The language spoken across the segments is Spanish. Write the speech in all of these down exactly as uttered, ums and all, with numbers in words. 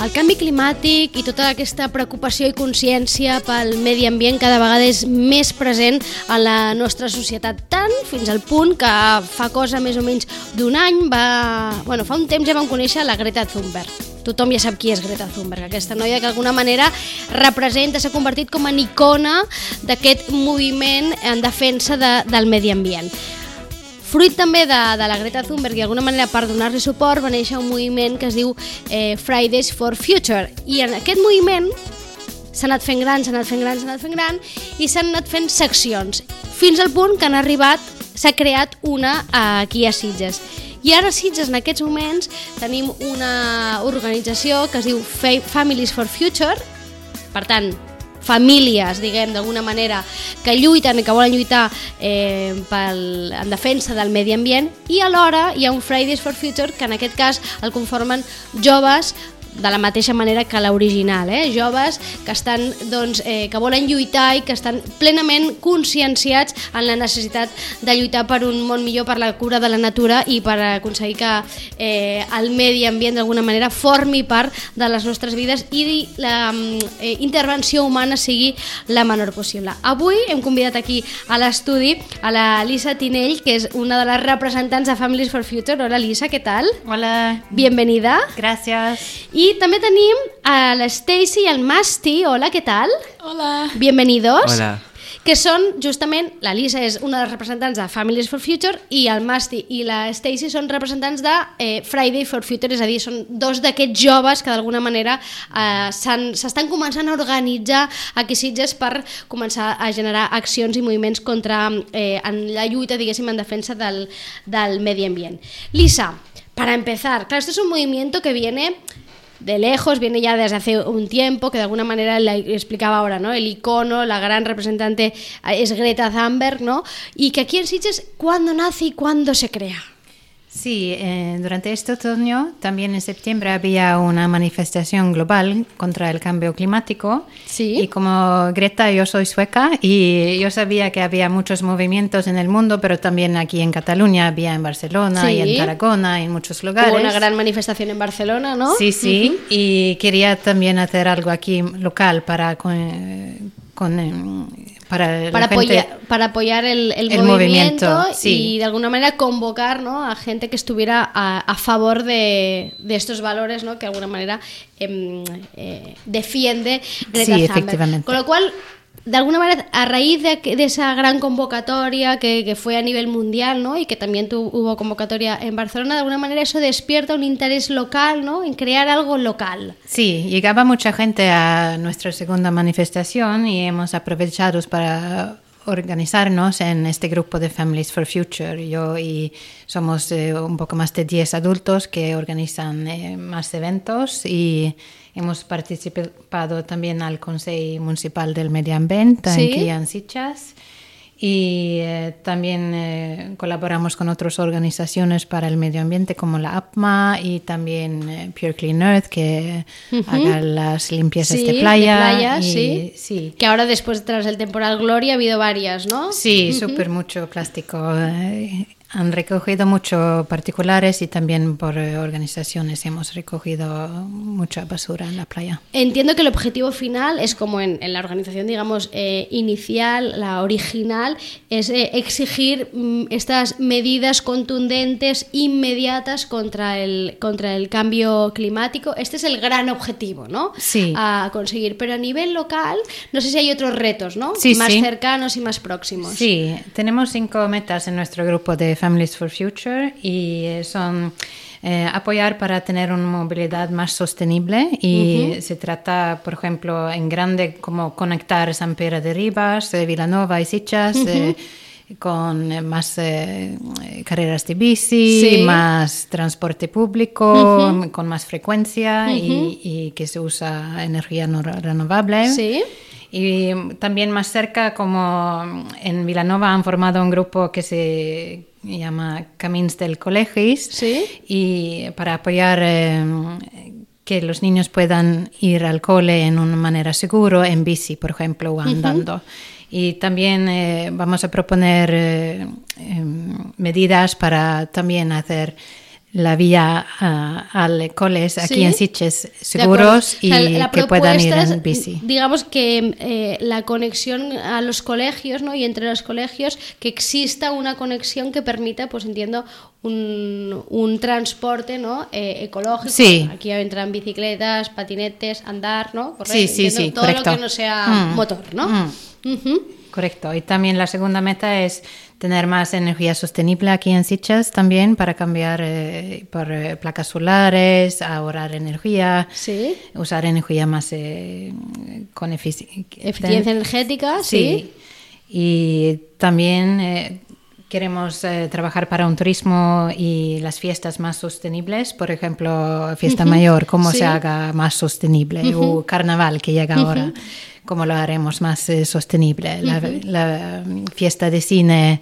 el canvi climàtic i tota aquesta preocupació i consciència pel medi ambient cada vegada és més present en la nostra societat, tant fins al punt que fa cosa més o menys d'un any va... Bueno, fa un temps ja vam conèixer la Greta Thunberg. Tothom ja sap qui és Greta Thunberg, aquesta noia que d'alguna manera representa, s'ha convertit com en icona d'aquest moviment en defensa de, del medi ambient. Fruit també de, de la Greta Thunberg i d'alguna manera per donar-li suport va néixer un moviment que es diu eh, Fridays for Future, i en aquest moviment s'ha anat fent gran, s'ha anat fent gran, s'ha anat fent gran i s'han anat fent seccions, fins al punt que han arribat, s'ha creat una aquí a Sitges. I ara a Sitges en aquests moments tenim una organització que es diu Families for Future, per tant, famílies, diguem, d'alguna manera, que lluiten i que volen lluitar eh, pel, en defensa del medi ambient, i alhora hi ha un Fridays for Future que en aquest cas el conformen joves de la mateixa manera que l'original, eh? Joves que estan, doncs, eh, que volen lluitar i que estan plenament conscienciats en la necessitat de lluitar per un món millor, per la cura de la natura i per aconseguir que eh, el medi ambient d'alguna manera formi part de les nostres vides i la eh, intervenció humana sigui la menor possible. Avui hem convidat aquí a l'estudi a la Lisa Tinell, que és una de les representants de Families for Future. Hola Lisa, què tal? Hola. Bienvenida. Gracias. Y también tenemos a la Stacy y al Masti. Hola, ¿qué tal? Hola. Bienvenidos. Hola. Que són justament, la Lisa és una de les representants de Families for Future i el Masti i la Stacy són representants de eh, Friday for Future, és a dir, són dos d'aquests joves que d'alguna manera eh, s'estan començant a organitzar aquí a Sitges per començar a generar accions i moviments contra eh, en la lluita, diguéssim, en defensa del, del medi ambient. Lisa, para empezar, claro, esto es un movimiento que viene de lejos, viene ya desde hace un tiempo, que de alguna manera le explicaba ahora, ¿no? El icono, la gran representante es Greta Thunberg, ¿no? Y que aquí en Sitges, ¿cuándo nace y cuándo se crea? Sí, eh, durante este otoño, también en septiembre, había una manifestación global contra el cambio climático. Sí. Y como Greta, yo soy sueca y yo sabía que había muchos movimientos en el mundo, pero también aquí en Cataluña había, en Barcelona, sí, y en Tarragona y en muchos lugares. Hubo una gran manifestación en Barcelona, ¿no? Sí, sí. Uh-huh. Y quería también hacer algo aquí local para... Con, con, para, para, apoyar, gente, para apoyar el, el, el movimiento, movimiento sí. Y de alguna manera convocar, ¿no?, a gente que estuviera a, a favor de, de estos valores, ¿no?, que de alguna manera eh, eh, defiende Greta sí, Thunberg. Efectivamente. Con lo cual, de alguna manera, a raíz de, de esa gran convocatoria que, que fue a nivel mundial, ¿no?, y que también tu, hubo convocatoria en Barcelona, de alguna manera eso despierta un interés local, ¿no?, en crear algo local. Sí, llegaba mucha gente a nuestra segunda manifestación y hemos aprovechado para organizarnos en este grupo de Families for Future. Yo y somos eh, un poco más de diez adultos que organizan eh, más eventos y hemos participado también al Consejo Municipal del Medio Ambiente, ¿sí?, aquí en Sitges. Y eh, también eh, colaboramos con otras organizaciones para el medio ambiente como la A P M A y también eh, Pure Clean Earth, que uh-huh. haga las limpiezas sí, de playa. De playa y, sí. sí. Que ahora después tras el temporal Gloria ha habido varias, ¿no? Sí, uh-huh. súper mucho plástico. Eh, han recogido mucho particulares y también por eh, organizaciones hemos recogido mucha basura en la playa. Entiendo que el objetivo final es como en, en la organización, digamos, eh, inicial, la original, es eh, exigir mm, estas medidas contundentes, inmediatas contra el, contra el cambio climático. Este es el gran objetivo, ¿no? Sí. A conseguir. Pero a nivel local, no sé si hay otros retos, ¿no? Sí, más sí. cercanos y más próximos. Sí, tenemos cinco metas en nuestro grupo de Families for Future y son eh, apoyar para tener una movilidad más sostenible y uh-huh. se trata, por ejemplo, en grande como conectar Sant Pere de Ribas, eh, Vilanova y Sitges uh-huh. eh, con más eh, carreras de bici, sí. más transporte público, uh-huh. con más frecuencia uh-huh. y, y que se usa energía no renovable. Sí. Y también más cerca, como en Vilanova han formado un grupo que se llama Camins del Colegis, ¿sí? Y para apoyar eh, que los niños puedan ir al cole en una manera segura, en bici, por ejemplo, o andando. Uh-huh. Y también eh, vamos a proponer eh, eh, medidas para también hacer la vía uh, al coles aquí ¿Sí? en Sitges seguros y o sea, que puedan ir es, en bici. Digamos que eh, la conexión a los colegios, ¿no? Y entre los colegios, que exista una conexión que permita, pues entiendo, un, un transporte, ¿no? eh, ecológico. Sí. Aquí entran bicicletas, patinetes, andar, ¿no? Correcto. Sí, sí, entiendo, sí, todo correcto. lo que no sea mm. motor, ¿no? Mm. Uh-huh. Correcto. Y también la segunda meta es tener más energía sostenible aquí en Sitges también para cambiar eh, por eh, placas solares, ahorrar energía, sí. usar energía más eh, con efici- eficiencia energética, sí. sí. Y también eh, queremos eh, trabajar para un turismo y las fiestas más sostenibles, por ejemplo, Fiesta uh-huh. Mayor, cómo sí. se haga más sostenible, uh-huh. o Carnaval que llega uh-huh. ahora. Cómo lo haremos más eh, sostenible. La, uh-huh. la fiesta de cine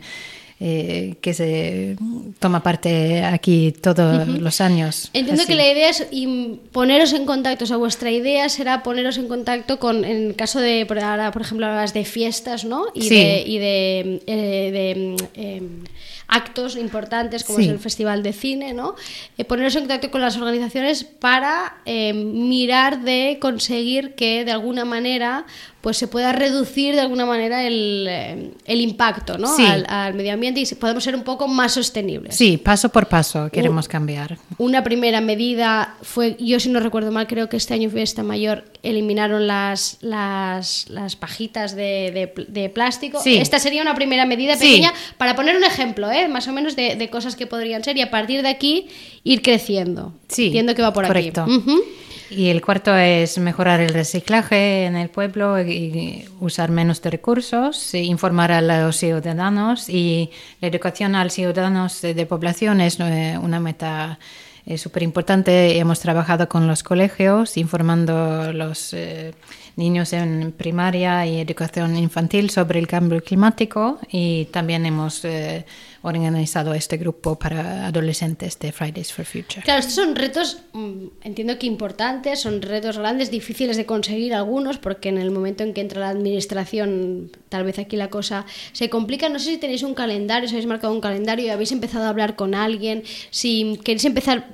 eh, que se toma parte aquí todos uh-huh. los años. Entiendo así. que la idea es poneros en contacto, o sea, vuestra idea será poneros en contacto con, en el caso de, por, ahora, por ejemplo, las de fiestas, ¿no? Y sí. de, y de, eh, de eh, actos importantes como sí. es el Festival de Cine, ¿no? Eh, poneros en contacto con las organizaciones para eh, mirar de conseguir que de alguna manera pues se pueda reducir de alguna manera el, el impacto, ¿no? sí. al, al medio ambiente y podemos ser un poco más sostenibles. Sí, paso por paso queremos un, cambiar. Una primera medida fue, yo si no recuerdo mal, creo que este año Fiesta Mayor eliminaron las, las, las pajitas de, de, de plástico. Sí. Esta sería una primera medida pequeña sí. para poner un ejemplo, ¿eh? Más o menos de, de cosas que podrían ser y a partir de aquí ir creciendo. Sí, entiendo que va por correcto. aquí. Uh-huh. Y el cuarto es mejorar el reciclaje en el pueblo y usar menos de recursos, informar a los ciudadanos y la educación a los ciudadanos de población es una meta súper importante. Hemos trabajado con los colegios informando a los eh, niños en primaria y educación infantil sobre el cambio climático y también hemos eh, organizado este grupo para adolescentes de Fridays for Future. Claro, estos son retos, entiendo que importantes, son retos grandes, difíciles de conseguir algunos, porque en el momento en que entra la administración, tal vez aquí la cosa se complica. No sé si tenéis un calendario, si habéis marcado un calendario y habéis empezado a hablar con alguien, si queréis empezar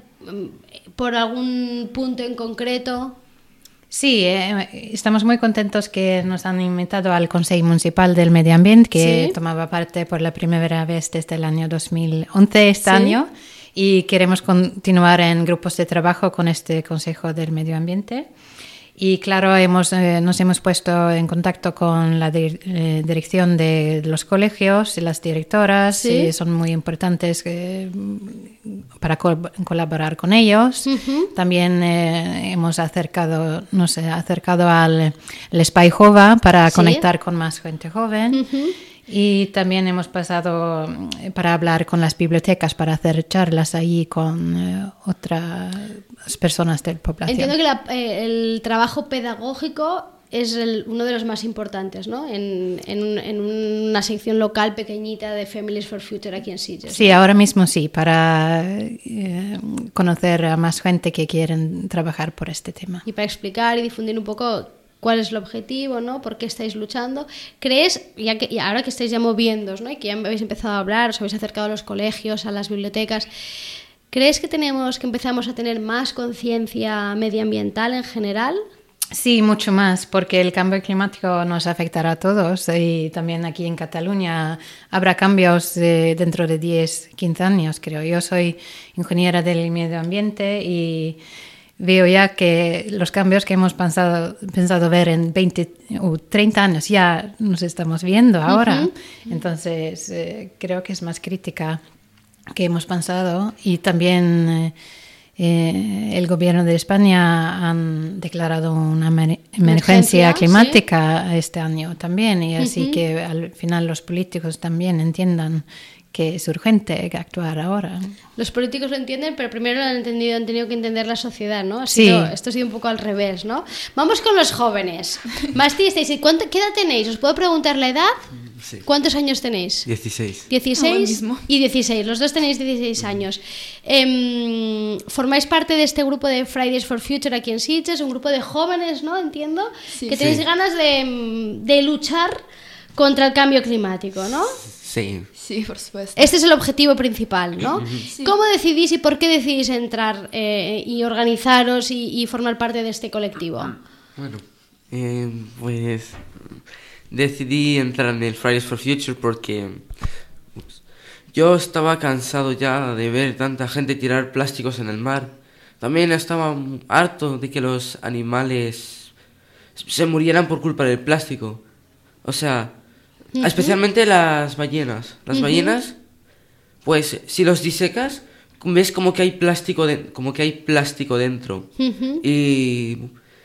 por algún punto en concreto. Sí, eh, estamos muy contentos que nos han invitado al Consejo Municipal del Medio Ambiente, que ¿sí? tomaba parte por la primera vez desde el año dos mil once este ¿sí? año, y queremos continuar en grupos de trabajo con este Consejo del Medio Ambiente. Y claro, hemos, eh, nos hemos puesto en contacto con la de, eh, dirección de los colegios y las directoras, ¿sí? y son muy importantes eh, para co- colaborar con ellos. Uh-huh. También eh, hemos acercado, nos he acercado al Espai Jova para ¿sí? conectar con más gente joven. Uh-huh. Y también hemos pasado para hablar con las bibliotecas, para hacer charlas ahí con eh, otras personas de la población. Entiendo que la, eh, el trabajo pedagógico es el, uno de los más importantes, ¿no? En, en, un, en una sección local pequeñita de Families for Future aquí en Sitges. Sí, ahora mismo sí, para eh, conocer a más gente que quieren trabajar por este tema. Y para explicar y difundir un poco cuál es el objetivo, ¿no? ¿Por qué estáis luchando? ¿Crees, ya que y ahora que estáis ya moviéndoos, ¿no? Y que ya habéis empezado a hablar, os habéis acercado a los colegios, a las bibliotecas, ¿crees que tenemos que empezamos a tener más conciencia medioambiental en general? Sí, mucho más, porque el cambio climático nos afectará a todos y también aquí en Cataluña habrá cambios de, dentro de diez, quince años, creo. Yo soy ingeniera del medio ambiente y veo ya que los cambios que hemos pensado, pensado ver en veinte o treinta años ya nos estamos viendo ahora. Uh-huh. Entonces, eh, creo que es más crítica que hemos pensado. Y también eh, eh, el gobierno de España han declarado una emer- emergencia, emergencia climática ¿sí? este año también. Y así uh-huh. que al final los políticos también entiendan que es urgente actuar ahora. Los políticos lo entienden, pero primero lo han entendido, han tenido que entender la sociedad, ¿no? Ha sí. sido, esto ha sido un poco al revés, ¿no? Vamos con los jóvenes. Masti, ¿cuánto, ¿qué edad tenéis? ¿Os puedo preguntar la edad? Sí. ¿Cuántos años tenéis? dieciséis. dieciséis oh, y dieciséis. Los dos tenéis dieciséis años. Eh, formáis parte de este grupo de Fridays for Future aquí en Sitges, un grupo de jóvenes, ¿no? Entiendo. Sí. Que tenéis sí. ganas de, de luchar contra el cambio climático, ¿no? Sí. Sí, por supuesto. Este es el objetivo principal, ¿no? Sí. ¿Cómo decidís y por qué decidís entrar eh, y organizaros y, y formar parte de este colectivo? Bueno, eh, pues decidí entrar en el Fridays for Future porque ups, yo estaba cansado ya de ver tanta gente tirar plásticos en el mar. También estaba harto de que los animales se murieran por culpa del plástico. O sea, uh-huh. especialmente las ballenas. Las uh-huh. ballenas, pues si los disecas, ves como que hay plástico, de, como que hay plástico dentro. Uh-huh. Y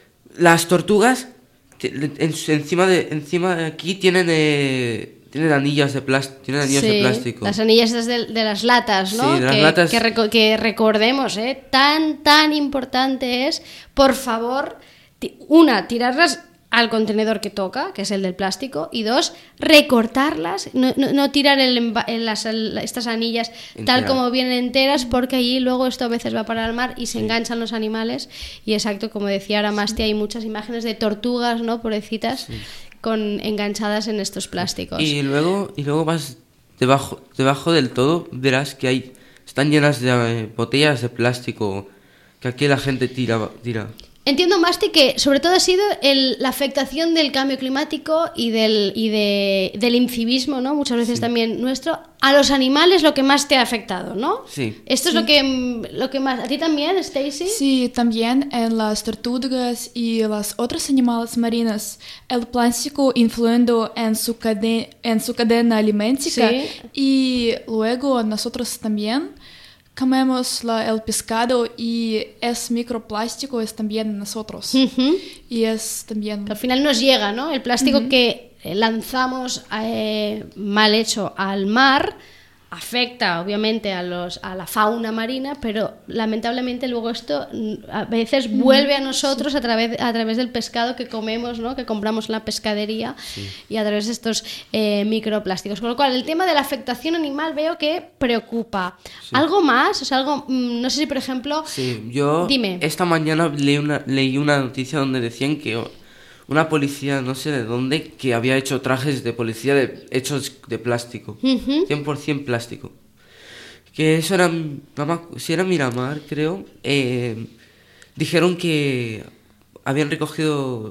las tortugas, en, encima de encima de aquí tienen eh, tienen anillas de plástico, tienen anillos sí, de plástico. Las anillas de, de las latas, ¿no? Sí, de las que, latas. Que, reco- que recordemos, ¿eh? Tan, tan importante es, por favor, t- una, tirarlas al contenedor que toca, que es el del plástico, y dos, recortarlas, no, no, no tirar el, en las, el, estas anillas Entera. tal como vienen enteras, porque allí luego esto a veces va para el mar y se sí. enganchan los animales, y exacto, como decía ahora Masti, hay muchas imágenes de tortugas, ¿no? Pobrecitas, sí. con enganchadas en estos plásticos. Y luego, y luego vas debajo, debajo del todo, verás que hay, están llenas de eh, botellas de plástico que aquí la gente tira, tira. Entiendo, Masti, que sobre todo ha sido el, la afectación del cambio climático y del, y de, del incivismo, ¿no? Muchas veces sí. también nuestro, a los animales lo que más te ha afectado, ¿no? Sí. Esto sí. es lo que, lo que más... ¿A ti también, Stacy? Sí, también en las tortugas y los otros animales marinos, el plástico influyendo en su, cade- en su cadena alimenticia sí. y luego nosotros también comemos la, el pescado y es microplástico, es también nosotros. Uh-huh. Y es también... Al final nos llega, ¿no? El plástico uh-huh. que lanzamos eh, mal hecho al mar afecta obviamente a, los, a la fauna marina, pero lamentablemente luego esto a veces vuelve a nosotros sí. a, través, a través del pescado que comemos, ¿no? Que compramos en la pescadería sí. y a través de estos eh, microplásticos. Con lo cual el tema de la afectación animal veo que preocupa. Sí. ¿Algo más? O sea, algo, no sé si por ejemplo... Sí, yo Dime. Esta mañana leí una, leí una noticia donde decían que una policía, no sé de dónde, que había hecho trajes de policía de, hechos de plástico. Uh-huh. cien por ciento plástico. Que eso era, si era Miramar, creo, eh, dijeron que habían recogido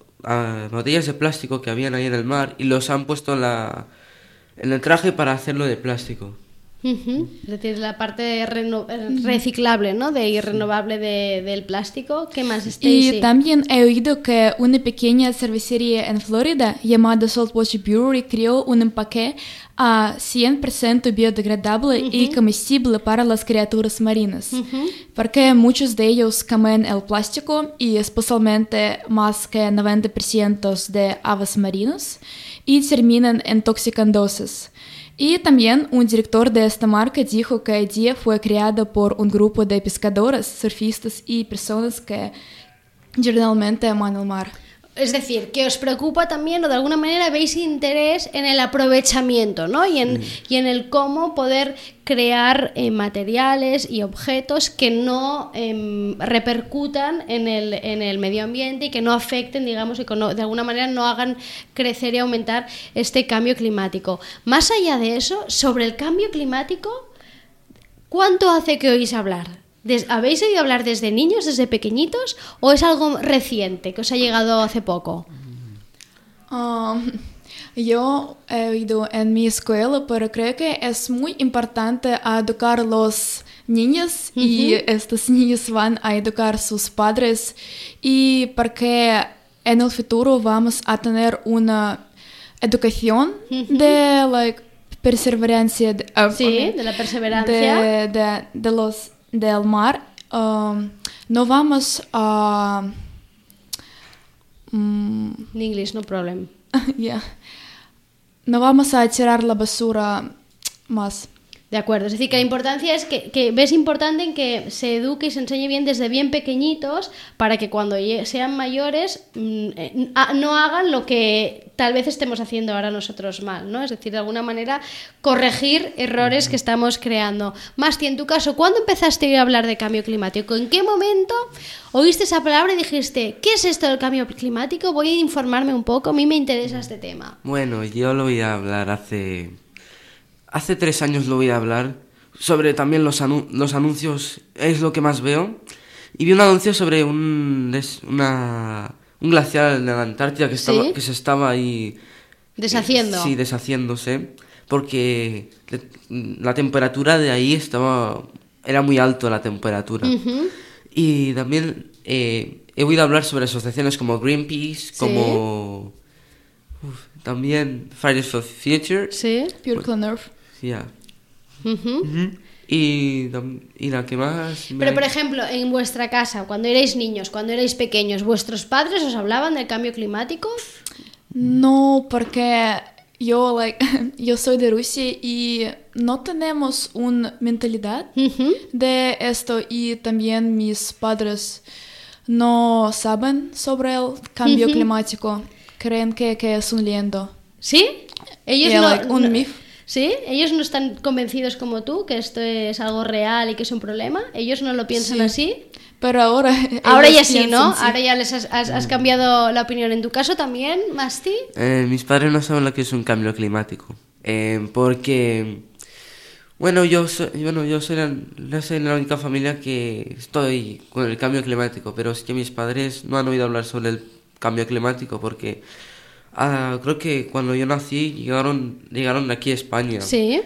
a, a botellas de plástico que habían ahí en el mar y los han puesto en, la, en el traje para hacerlo de plástico. Uh-huh. Es decir, la parte reno- reciclable, ¿no? De irrenovable de, del plástico. ¿Qué más, Stacy? Y también he oído que una pequeña cervecería en Florida llamada Saltwater Brewery creó un empaque a cien por ciento biodegradable uh-huh. y comestible para las criaturas marinas, uh-huh. porque muchos de ellos comen el plástico y especialmente más que noventa por ciento de aves marinas y terminan intoxicándose. Y también un director de esta marca dijo que la idea fue creada por un grupo de pescadores, surfistas y personas que generalmente aman el mar. Es decir, que os preocupa también o de alguna manera veis interés en el aprovechamiento, ¿no? Y en, mm. y en el cómo poder crear eh, materiales y objetos que no eh, repercutan en el, en el medio ambiente y que no afecten, digamos, y que no, de alguna manera no hagan crecer y aumentar este cambio climático. Más allá de eso, sobre el cambio climático, ¿cuánto hace que oís hablar? ¿Habéis oído hablar desde niños, desde pequeñitos, o es algo reciente que os ha llegado hace poco? Um, yo he oído en mi escuela, pero creo que es muy importante educar a los niños uh-huh. y estos niños van a educar a sus padres y porque en el futuro vamos a tener una educación uh-huh. de like, perseverancia. De, uh, sí, okay, de la perseverancia. De, de, de los... del mar, um, no vamos a... Um, In English, no problem. Yeah. No vamos a tirar la basura más. De acuerdo, es decir, que la importancia es que, que ves importante en que se eduque y se enseñe bien desde bien pequeñitos para que cuando sean mayores mmm, no hagan lo que tal vez estemos haciendo ahora nosotros mal, ¿no? Es decir, de alguna manera corregir errores que estamos creando. Masti, en tu caso, ¿cuándo empezaste a hablar de cambio climático? ¿En qué momento oíste esa palabra y dijiste, ¿qué es esto del cambio climático? Voy a informarme un poco, a mí me interesa este tema. Bueno, yo lo voy a hablar hace... hace tres años lo voy a hablar, sobre también los, anu- los anuncios, es lo que más veo. Y vi un anuncio sobre un, des- una, un glaciar en la Antártida que, estaba, ¿Sí? que se estaba ahí... Deshaciendo. eh, sí, deshaciéndose, porque le- la temperatura de ahí estaba... Era muy alto la temperatura. Ujú. Y también eh, he oído hablar sobre asociaciones como Greenpeace, como... uf, también Fridays for Future. Sí. Pure Clean Earth. Ya. Ujú. Y, tam- y la que más... me- Pero, por ejemplo, en vuestra casa, cuando erais niños, cuando erais pequeños, ¿vuestros padres os hablaban del cambio climático? No, porque yo, like, yo soy de Rusia y no tenemos una mentalidad Ujú. de esto y también mis padres no saben sobre el cambio Ujú. climático. Creen que, que es un liendo. ¿Sí? Ellos Yeah, no, like, un no- mif. ¿Sí? Ellos no están convencidos como tú que esto es algo real y que es un problema. Ellos no lo piensan Sí. así. Pero ahora... Ahora ellos ya sí, piensan, ¿no? sí. Ahora ya les has, has- has cambiado la opinión. ¿En tu caso también, Masti? Eh, mis padres no saben lo que es un cambio climático. Eh, porque... Bueno, yo soy, bueno, yo soy la, no soy la única familia que estoy con el cambio climático, pero es que mis padres no han oído hablar sobre el cambio climático porque... ah, creo que cuando yo nací llegaron, llegaron aquí a España. Sí.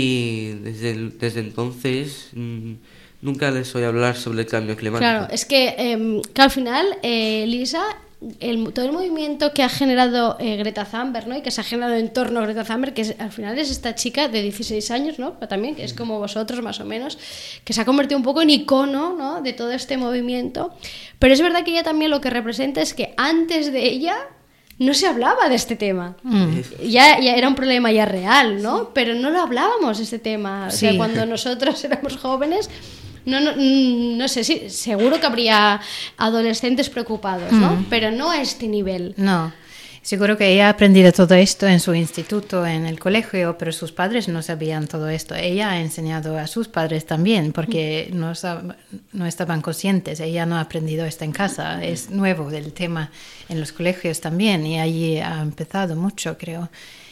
Y desde, el- desde entonces mm, nunca les oí hablar sobre el cambio climático. Claro, es que, em, que al final, eh, Lisa, el, todo el movimiento que ha generado eh, Greta Thunberg, ¿no? Y que se ha generado en torno a Greta Thunberg, que es- al final es esta chica de dieciséis años, ¿no? Pero también, que es como vosotros más o menos, que se ha convertido un poco en icono, ¿no? De todo este movimiento. Pero es verdad que ella también lo que representa es que antes de ella no se hablaba de este tema. Ya, ya era un problema ya real, ¿no? Pero no lo hablábamos, este tema. O sea, Sí. cuando nosotros éramos jóvenes, no, no, mm, no sé, sí, seguro que habría adolescentes preocupados, ¿no? Pero no a este nivel. No, seguro que ella ha aprendido todo esto en su instituto, en el colegio, pero sus padres no sabían todo esto. Ella ha enseñado a sus padres también, porque no, sab- no estaban conscientes. Ella no ha aprendido esto en casa. Es nuevo el tema en los colegios también, y allí ha empezado mucho, creo.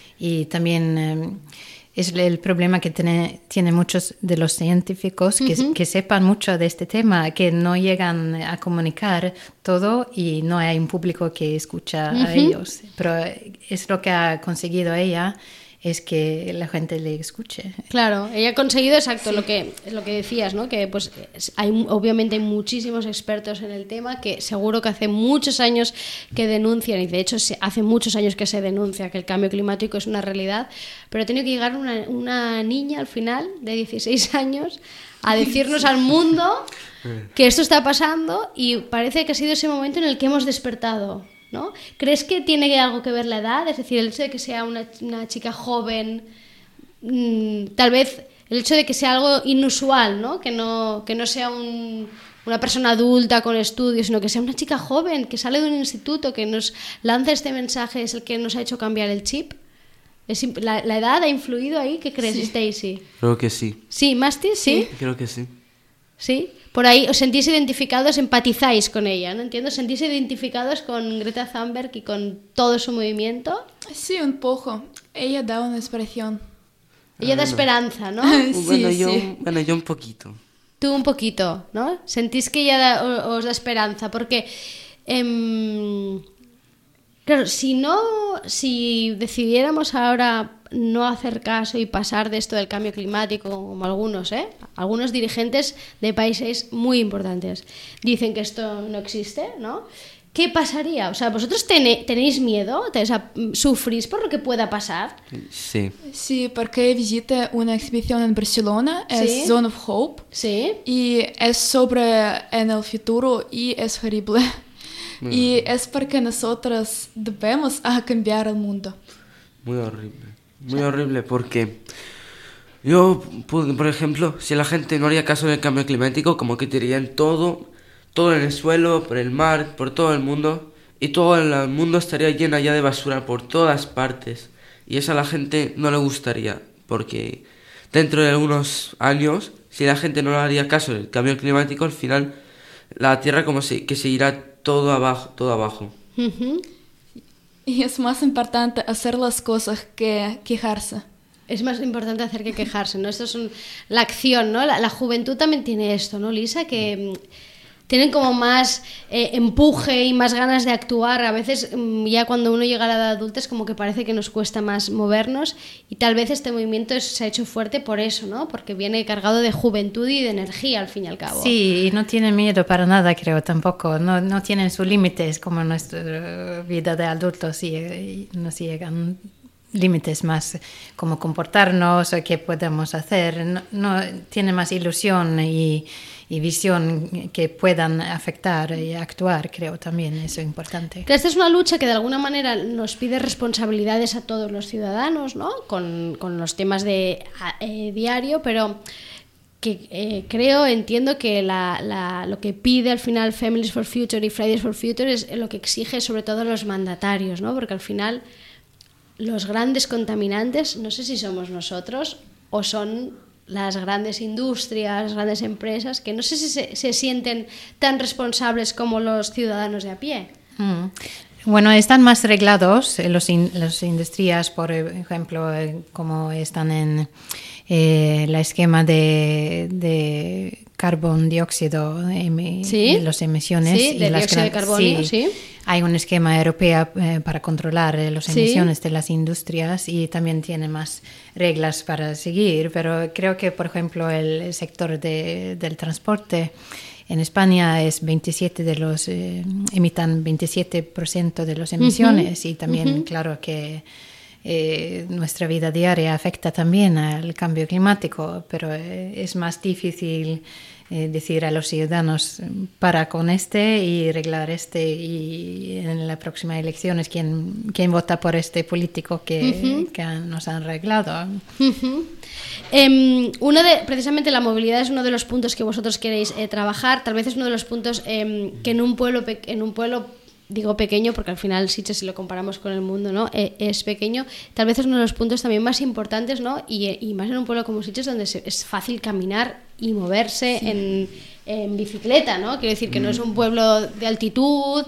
Y también... eh, es el problema que tiene, tiene muchos de los científicos que, Ujú. que sepan mucho de este tema, que no llegan a comunicar todo y no hay un público que escucha a Ujú. ellos. Pero es lo que ha conseguido ella, es que la gente le escuche. Claro, ella ha conseguido exacto lo que lo que decías, ¿no? Que pues es- hay obviamente hay muchísimos expertos en el tema que seguro que hace muchos años que denuncian, y de hecho se- hace muchos años que se denuncia que el cambio climático es una realidad, pero ha tenido que llegar una, una niña al final de dieciséis años a decirnos al mundo que esto está pasando, y parece que ha sido ese momento en el que hemos despertado, ¿no? ¿Crees que tiene algo que ver la edad? Es decir, el hecho de que sea una, una chica joven, mm, tal vez el hecho de que sea algo inusual, ¿no? Que no, que no sea un- una persona adulta con estudios, sino que sea una chica joven que sale de un instituto, que nos lanza este mensaje, es el que nos ha hecho cambiar el chip. Es imp- la, la edad ha influido ahí? ¿Qué crees, Stacy? Creo que sí, Sí, Masti, sí. creo que sí. Sí, por ahí os sentís identificados, empatizáis con ella, ¿no? Entiendo, sentís identificados con Greta Thunberg y con todo su movimiento. Sí, un poco. Ella da una expresión. Ella da esperanza, ¿no? Sí, bueno, yo, sí. bueno, yo un poquito. Tú un poquito, ¿no? Sentís que ella da- o- os da esperanza, porque... em, claro, si no, si decidiéramos ahora no hacer caso y pasar de esto del cambio climático, como algunos, ¿eh? Algunos dirigentes de países muy importantes dicen que esto no existe, ¿no? ¿Qué pasaría? O sea, ¿vosotros tene- tenéis miedo? ¿Te- o sea, ¿sufrís por lo que pueda pasar? Sí. Sí, porque visité una exhibición en Barcelona, es Sí. Zone of Hope, ¿Sí? y es sobre en el futuro y es horrible. Y es porque nosotros debemos a cambiar el mundo. Muy horrible. Muy horrible porque yo, pu- por ejemplo, si la gente no haría caso del cambio climático, como que tirarían todo, todo en el suelo, por el mar, por todo el mundo, y todo el mundo estaría lleno ya de basura por todas partes. Y eso a la gente no le gustaría, porque dentro de algunos años, si la gente no haría caso del cambio climático, al final la Tierra como se, que se irá todo abajo, todo abajo. Ujú. Y es más importante hacer las cosas que quejarse. Es más importante hacer que quejarse, ¿no? Esto es un, la acción, ¿no? La, la juventud también tiene esto, ¿no, Lisa? Que mm, tienen como más eh, empuje y más ganas de actuar. A veces, mm, ya cuando uno llega a la edad adulta, es como que parece que nos cuesta más movernos, y tal vez este movimiento es, se ha hecho fuerte por eso, ¿no? Porque viene cargado de juventud y de energía, al fin y al cabo. Sí, y no tienen miedo para nada, creo, tampoco. No, no tienen sus límites como nuestra vida de adultos, y nos llegan límites más como comportarnos o qué podemos hacer. No, no tiene más ilusión y, y visión que puedan afectar y actuar, creo también, eso es importante. Esta es una lucha que de alguna manera nos pide responsabilidades a todos los ciudadanos, ¿no? Con, con los temas de eh, diario, pero que eh, creo, entiendo que la, la, lo que pide al final Families for Future y Fridays for Future es lo que exige sobre todo los mandatarios, ¿no? Porque al final los grandes contaminantes, no sé si somos nosotros o son las grandes industrias, las grandes empresas, que no sé si se, se sienten tan responsables como los ciudadanos de a pie. Mm. Bueno, están más reglados los, in, las industrias, por ejemplo, eh, como están en eh, el esquema de, de carbón dióxido, em, ¿Sí? de las emisiones. Sí, y de las dióxido de carbono, sí. sí. Hay un esquema europeo eh, para controlar eh, las emisiones sí. de las industrias, y también tiene más reglas para seguir, pero creo que, por ejemplo, el sector de, del transporte en España es veintisiete de los eh, emitan veintisiete por ciento de las emisiones, uh-huh. y también uh-huh. claro que eh, nuestra vida diaria afecta también al cambio climático, pero eh, es más difícil eh, decir a los ciudadanos para con este y arreglar este, y en la próxima elección es quien, quien vota por este político que, uh-huh. que nos han arreglado. Uh-huh. Eh, uno de, precisamente la movilidad es uno de los puntos que vosotros queréis eh, trabajar. Tal vez es uno de los puntos eh, que en un pueblo en un pueblo digo pequeño porque al final Sitges, si lo comparamos con el mundo, ¿no? Eh, es pequeño. Tal vez es uno de los puntos también más importantes, ¿no? Y, y más en un pueblo como Sitges, donde se, es fácil caminar y moverse sí. en, en bicicleta, ¿no? Quiero decir que no es un pueblo de altitud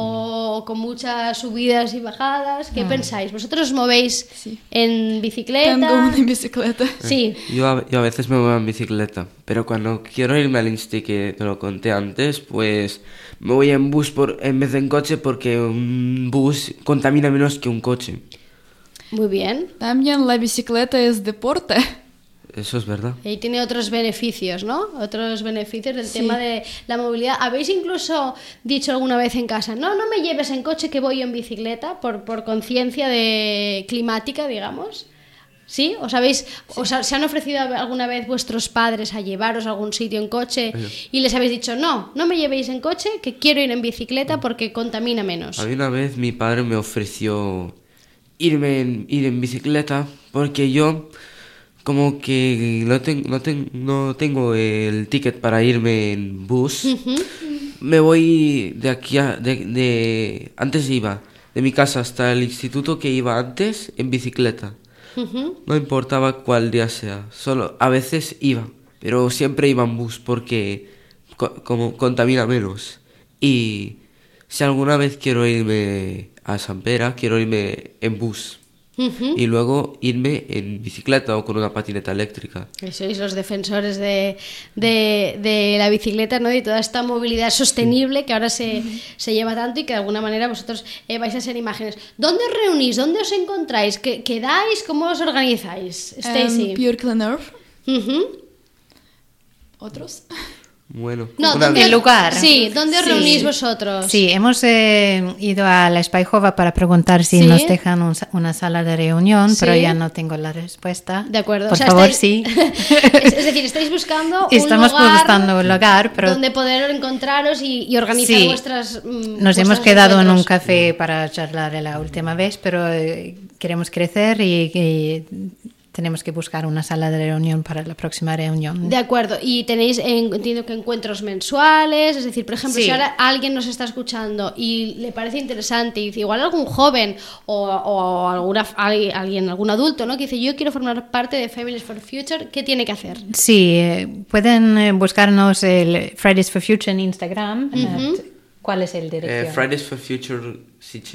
o con muchas subidas y bajadas. ¿Qué mm. pensáis? ¿Vosotros os movéis sí. en bicicleta? Tengo una bicicleta. Sí. Yo a, yo a veces me muevo en bicicleta, pero cuando quiero irme al Insti, que te lo conté antes, pues me voy en bus por, en vez de en coche, porque un bus contamina menos que un coche. Muy bien. También la bicicleta es deporte. Eso es verdad. Y tiene otros beneficios, ¿no? Otros beneficios del sí. tema de la movilidad. ¿Habéis incluso dicho alguna vez en casa, no, no me lleves en coche que voy en bicicleta, por, por conciencia de climática, digamos? ¿Sí? ¿Os habéis, sí. os se han ofrecido alguna vez vuestros padres a llevaros a algún sitio en coche sí. y les habéis dicho, no, no me llevéis en coche, que quiero ir en bicicleta porque contamina menos? A mí una vez mi padre me ofreció irme en, ir en bicicleta porque yo como que no, ten, no, ten, no tengo el ticket para irme en bus. Uh-huh. Me voy de aquí a... De, de, antes iba de mi casa hasta el instituto que iba antes en bicicleta. Uh-huh. No importaba cuál día sea, solo a veces iba, pero siempre iba en bus porque co- como contamina menos. Y si alguna vez quiero irme a San Pera, quiero irme en bus. Uh-huh. Y luego irme en bicicleta o con una patineta eléctrica. Sois los defensores de, de, de la bicicleta, ¿no? Y toda esta movilidad sostenible sí. que ahora se, se lleva tanto y que de alguna manera vosotros eh, vais a ser imágenes. ¿Dónde os reunís? ¿Dónde os encontráis? ¿Qué, ¿Quedáis? ¿Cómo os organizáis? Stacy. Um, Pure Clean Earth. Uh-huh. ¿Otros? Bueno, no, ¿dónde, el lugar? Sí, ¿dónde os sí. reunís vosotros? Sí, hemos eh, ido a la Spyjova para preguntar si ¿Sí? nos dejan un, una sala de reunión, ¿Sí? pero ya no tengo la respuesta. De acuerdo. Por o sea, favor, estáis... sí. es, es decir, estáis buscando Estamos un lugar, buscando un lugar pero... donde poder encontraros y, y organizar sí. vuestras Nos vuestras hemos quedado encuentros. en un café para charlar la última vez, pero eh, queremos crecer y... y tenemos que buscar una sala de reunión para la próxima reunión. De acuerdo. Y tenéis, entiendo que encuentros mensuales, es decir, por ejemplo, sí. si ahora alguien nos está escuchando y le parece interesante y dice, igual algún joven o, o alguna, alguien, algún adulto, ¿no? Que dice, yo quiero formar parte de Families for Future, ¿qué tiene que hacer? Sí, eh, pueden buscarnos el Fridays for Future en Instagram. Uh-huh. ¿Cuál es el dirección? Eh, Fridays for Future Sitges.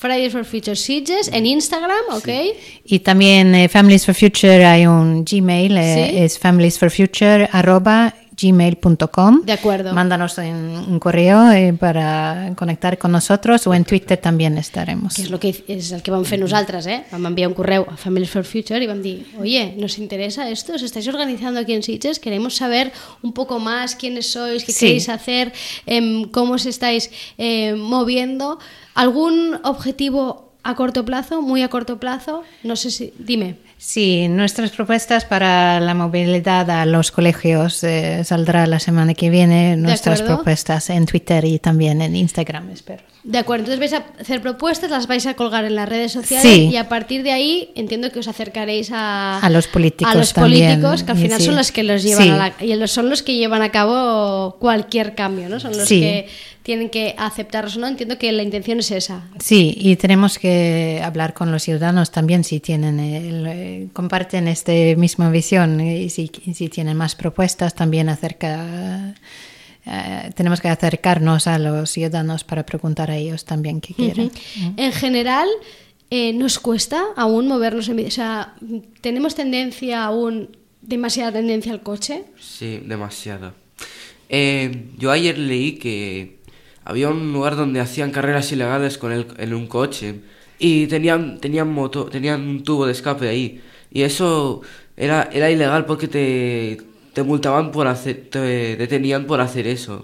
Fridays for Future Sitges en Instagram, ¿ok? Sí. Y también eh, Families for Future hay un Gmail, eh, ¿Sí? es familiesforfuture arroba gmail punto com. De acuerdo. Mándanos un, un correo eh, para conectar con nosotros o en Twitter también estaremos. Que és, lo que, és el que vam fer nosaltres, eh? Vam enviar un correu a Families for Future y vam dir, oye, ¿nos interesa esto? ¿Os estáis organizando aquí en Sitges? Queremos saber un poco más quiénes sois, qué sí. queréis hacer, eh, cómo os estáis eh, moviendo. ¿Algún objetivo a corto plazo, muy a corto plazo? No sé si... Dime. Sí, nuestras propuestas para la movilidad a los colegios eh, saldrá la semana que viene. Nuestras propuestas en Twitter y también en Instagram, espero. De acuerdo, entonces vais a hacer propuestas, las vais a colgar en las redes sociales sí. y a partir de ahí entiendo que os acercaréis a, a los políticos, a los también, políticos que al final sí. son los que los llevan sí. a la, y son los que llevan a cabo cualquier cambio, ¿no? Son los sí. que tienen que aceptarlos o no. Entiendo que la intención es esa. Sí, y tenemos que hablar con los ciudadanos también si tienen el, eh, comparten esta misma visión y si, si tienen más propuestas también acerca. Uh, tenemos que acercarnos a los ciudadanos para preguntar a ellos también qué quieren. Uh-huh. Uh-huh. En general, eh, ¿nos cuesta aún movernos? En, o sea, ¿tenemos tendencia aún, demasiada tendencia al coche? Sí, demasiada. Eh, yo ayer leí que había un lugar donde hacían carreras ilegales con el, en un coche y tenían, tenían, moto, tenían un tubo de escape ahí. Y eso era, era ilegal porque te... te multaban por hacer, te detenían por hacer eso.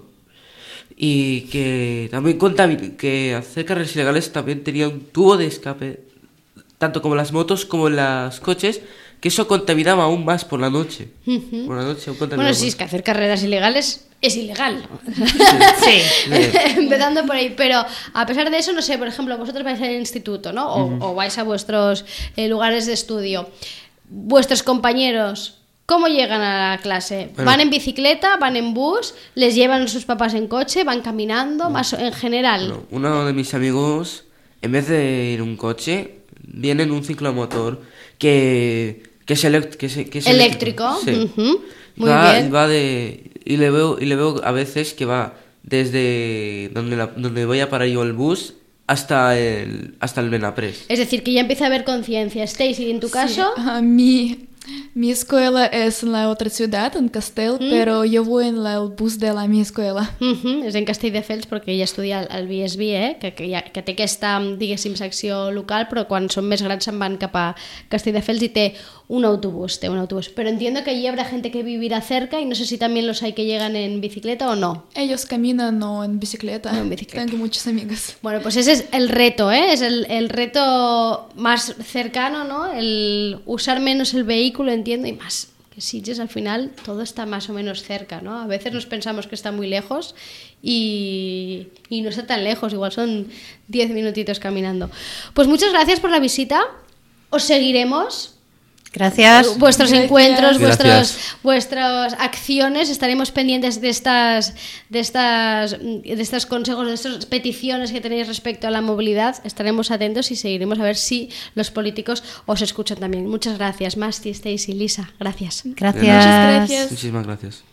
Y que también contamin- que hacer carreras ilegales también tenía un tubo de escape, tanto como las motos como los coches, que eso contaminaba aún más por la noche. Uh-huh. Por la noche aún bueno, sí, es que hacer carreras ilegales es ilegal. Sí. Empezando por ahí. Pero a pesar de eso, no sé, por ejemplo, vosotros vais al instituto, ¿no? O, uh-huh. o vais a vuestros eh, lugares de estudio. Vuestros compañeros... ¿Cómo llegan a la clase? Bueno, ¿van en bicicleta? ¿Van en bus? ¿Les llevan sus papás en coche? ¿Van caminando? No. Más en general. Bueno, uno de mis amigos, en vez de ir en un coche, viene en un ciclomotor que, que, es, elect- que, es, que es eléctrico. eléctrico. Sí. Uh-huh. Muy va, bien. Va de, y, le veo, y le veo a veces que va desde donde, la, donde voy a parar yo el bus hasta el, hasta el Benaprés. Es decir, que ya empieza a haber conciencia. Stacy, ¿en tu caso? Sí, a mí... Mi escuela es en la otra ciudad, en Castell, mm. pero yo voy en la, el bus de la mi escuela. Uh-huh. És en Castelldefels perquè ella estudia al B S B, eh? que, que, ha, que té aquesta, diguéssim, secció local, però quan són més grans se'n van cap a Castelldefels i té un autobús, té un autobús. Pero entiendo que allí habrá gente que vivirá cerca y no sé si también los hay que llegan en bicicleta o no. Ellos caminan no en bicicleta. No en bicicleta. Tengo muchos amigos. Bueno, pues ese es el reto, ¿eh? Es el, el reto más cercano, ¿no? El usar menos el vehículo, entiendo, y más que Sitges al final todo está más o menos cerca, ¿no? A veces nos pensamos que está muy lejos y, y no está tan lejos, igual son diez minutitos caminando. Pues muchas gracias por la visita, os seguiremos. Gracias. Vuestros Gracias. encuentros, vuestros, Gracias. vuestras acciones, estaremos pendientes de estas, de estas, de estos consejos, de estas peticiones que tenéis respecto a la movilidad. Estaremos atentos y seguiremos a ver si los políticos os escuchan también. Muchas gracias, Masti, Stacy, Lisa. Gracias. Gracias. Muchas gracias. Muchísimas gracias.